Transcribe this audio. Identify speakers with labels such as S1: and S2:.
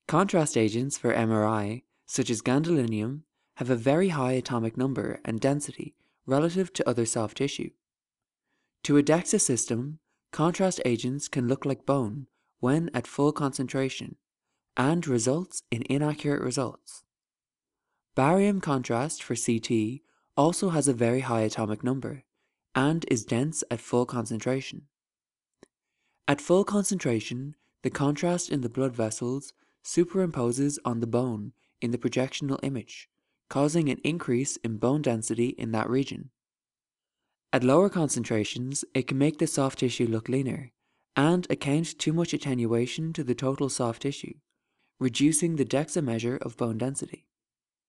S1: Contrast agents for MRI, such as gadolinium, have a very high atomic number and density relative to other soft tissue. To a DEXA system, contrast agents can look like bone when at full concentration and results in inaccurate results. Barium contrast for CT also has a very high atomic number and is dense at full concentration. At full concentration, the contrast in the blood vessels superimposes on the bone in the projectional image, causing an increase in bone density in that region. At lower concentrations, it can make the soft tissue look leaner and account too much attenuation to the total soft tissue, reducing the DEXA measure of bone density.